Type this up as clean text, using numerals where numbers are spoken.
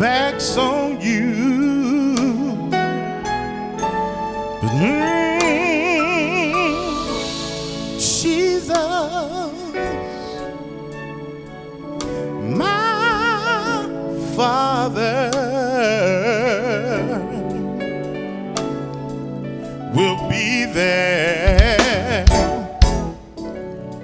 backs on you. Jesus, my Father, will be there